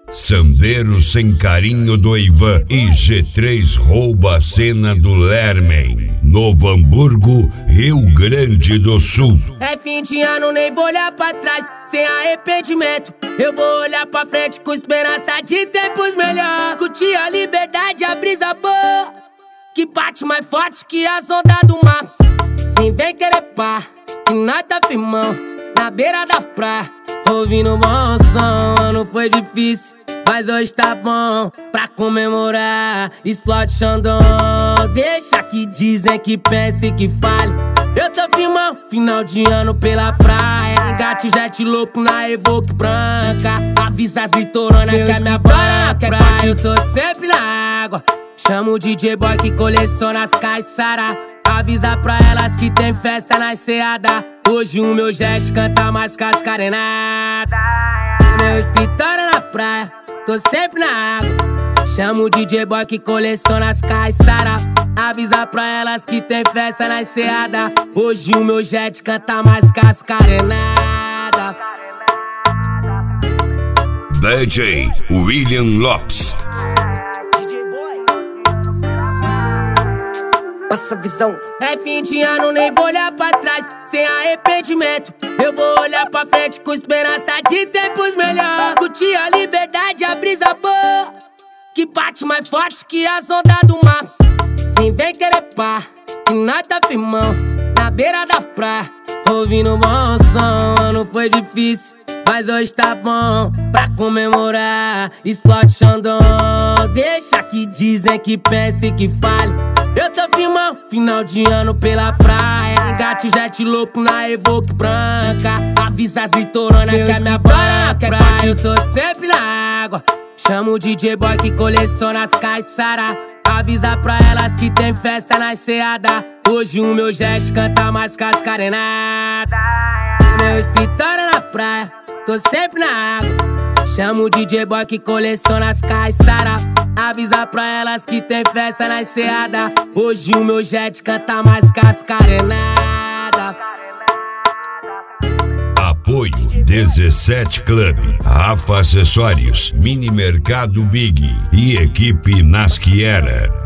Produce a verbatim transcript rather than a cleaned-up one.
Sandeiro sem carinho do Ivan e G três rouba a cena do Lermen. Novo Hamburgo, Rio Grande do Sul. É fim de ano, nem vou olhar pra trás sem arrependimento. Eu vou olhar pra frente com esperança de tempos melhor. Curtir a liberdade, a brisa boa que bate mais forte que as ondas do mar. Nem vem querer pá, que nós tá firmão na beira da praia, ouvindo bom som. Ano foi difícil, mas hoje tá bom pra comemorar. Explode Xandão, deixa que dizem, que pense e que fale. Eu tô firmão, final de ano pela praia. Engate jet louco na Evoque branca. Avisa as litorona que a minha bora na praia. Eu tô sempre na água. Chamo o D J Boy que coleciona as caiçara. Avisa pra elas que tem festa na enseada. Hoje o meu jet canta mais que as carenadas. Meu escritório na praia, tô sempre na água. Chamo o D J Boy que coleciona as caiçara. Avisa pra elas que tem festa na enseada. Hoje o meu jet canta mais que as carenadas. D J William Lopes. Passa visão. É fim de ano, nem vou olhar pra trás sem arrependimento. Eu vou olhar pra frente com esperança de tempos melhor. Curtir a liberdade, a brisa boa que bate mais forte que as ondas do mar. Nem vem querer pá, que nós tá firmão na beira da praia, ouvindo bom som. Ano foi difícil, mas hoje tá bom pra comemorar. Explode Xandão, deixa que dizem, que pense e que fale. Eu tô firmão, final de ano pela praia. Engate jet louco na Evoque branca. Avisa as litorona que a minha bora na praia. Eu tô sempre na água. Chamo o D J Boy que coleciona as caiçara. Avisa pra elas que tem festa na enseada. Hoje o meu jet canta mais que as carenadas. Meu escritório na praia, tô sempre na água. Chamo o D J Boy que coleciona as caiçara. Avisa pra elas que tem festa na enseada. Hoje o meu jet canta mais que as carenadas. Apoio dezessete Club, Rafa Acessórios, Mini Mercado Big e equipe Nasquiera.